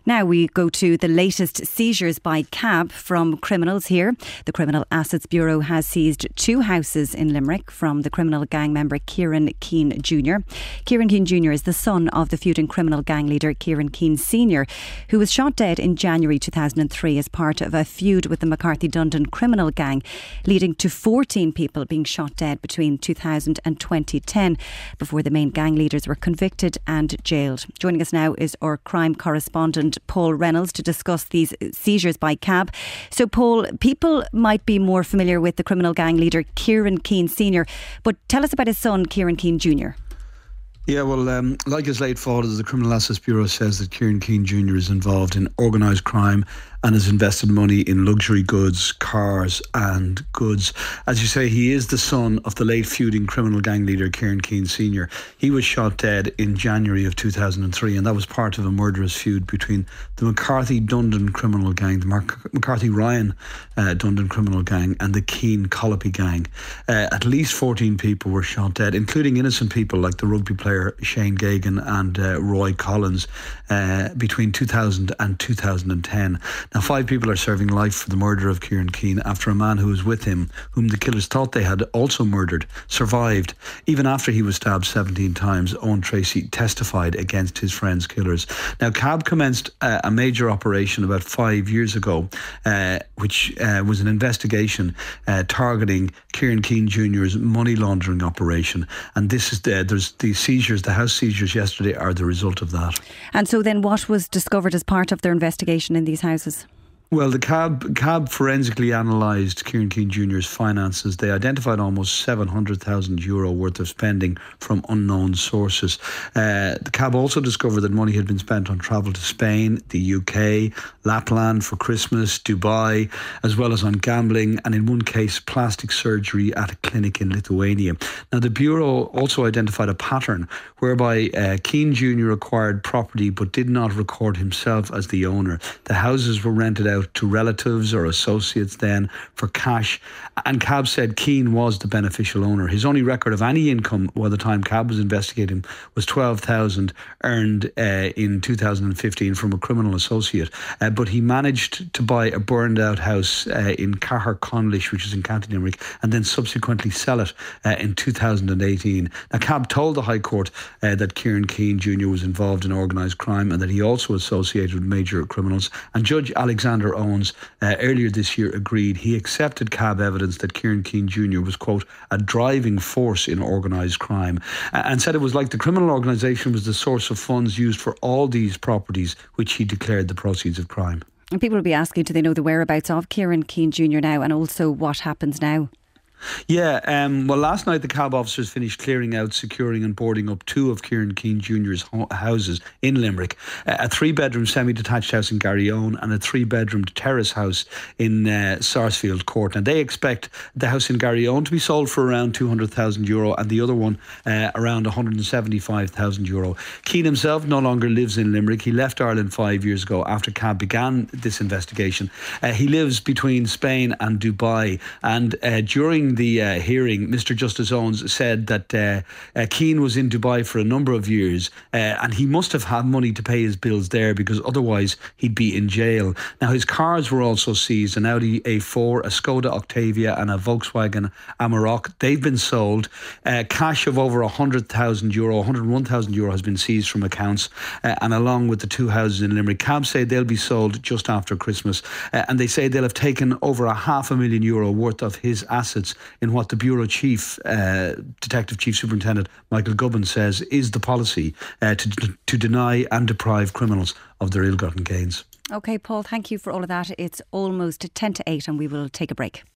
Now we go to the latest seizures by CAB from criminals here. The Criminal Assets Bureau has seized 2 houses in Limerick from the criminal gang member Kieran Keane Jr. Kieran Keane Jr. is the son of the feuding criminal gang leader Kieran Keane Sr., who was shot dead in January 2003 as part of a feud with the McCarthy Dundon criminal gang, leading to 14 people being shot dead between 2000 and 2010 before the main gang leaders were convicted and jailed. Joining us now is our crime correspondent Paul Reynolds to discuss these seizures by CAB. So Paul, people might be more familiar with the criminal gang leader Kieran Keane Sr., but tell us about his son Kieran Keane Jr. Yeah, well, like his late father, the Criminal Assets Bureau says that Kieran Keane Jr. is involved in organised crime and has invested money in luxury goods, cars and goods. As you say, he is the son of the late feuding criminal gang leader Kieran Keane Sr. He was shot dead in January of 2003, and that was part of a murderous feud between the McCarthy Dundon criminal gang, the McCarthy Ryan Dundon criminal gang, and the Keane Colopy gang. At least 14 people were shot dead, including innocent people like the rugby player Shane Gagan and Roy Collins between 2000 and 2010. Now 5 people are serving life for the murder of Kieran Keane after a man who was with him, whom the killers thought they had also murdered, survived. Even after he was stabbed 17 times, Owen Tracy testified against his friend's killers. Now CAB commenced a major operation about 5 years ago, which was an investigation targeting Kieran Keane Jr.'s money laundering operation. And this is there's the seizures, the house seizures yesterday are the result of that. And so then what was discovered as part of their investigation in these houses? Well, the CAB forensically analysed Kieran Keane Jr.'s finances. They identified almost €700,000 worth of spending from unknown sources. The CAB also discovered that money had been spent on travel to Spain, the UK, Lapland for Christmas, Dubai, as well as on gambling, and in one case, plastic surgery at a clinic in Lithuania. Now, the Bureau also identified a pattern whereby Keane Jr. acquired property but did not record himself as the owner. The houses were rented out to relatives or associates then for cash, and CAB said Keane was the beneficial owner. His only record of any income by the time CAB was investigating was $12,000 earned in 2015 from a criminal associate, but he managed to buy a burned out house in Caherconlish, which is in County Limerick, and then subsequently sell it in 2018. Now CAB told the High Court that Kieran Keane Jr. was involved in organised crime and that he also associated with major criminals, and Judge Alexander Owens earlier this year agreed. He accepted CAB evidence that Kieran Keane Jr. was, quote, a driving force in organised crime, and said it was like the criminal organisation was the source of funds used for all these properties, which he declared the proceeds of crime. And people will be asking, do they know the whereabouts of Kieran Keane Jr. now, and also what happens now? Yeah, well, last night the CAB officers finished clearing out, securing and boarding up 2 of Kieran Keane Jr.'s houses in Limerick, a 3-bedroom semi-detached house in Garryowen and a 3-bedroom terrace house in Sarsfield Court. And they expect the house in Garryowen to be sold for around €200,000 and the other one around €175,000. Keane himself no longer lives in Limerick. He left Ireland 5 years ago after CAB began this investigation. He lives between Spain and Dubai, and during the hearing, Mr. Justice Owens said that Keane was in Dubai for a number of years and he must have had money to pay his bills there because otherwise he'd be in jail. Now, his cars were also seized: an Audi A4, a Skoda Octavia and a Volkswagen Amarok. They've been sold. Cash of over €100,000, €101,000 has been seized from accounts, and along with the 2 houses in Limerick. CAB say they'll be sold just after Christmas, and they say they'll have taken over €500,000 worth of his assets in what the Bureau Chief, Detective Chief Superintendent Michael Gubbins says is the policy to deny and deprive criminals of their ill-gotten gains. OK, Paul, thank you for all of that. It's almost 10 to 8 and we will take a break.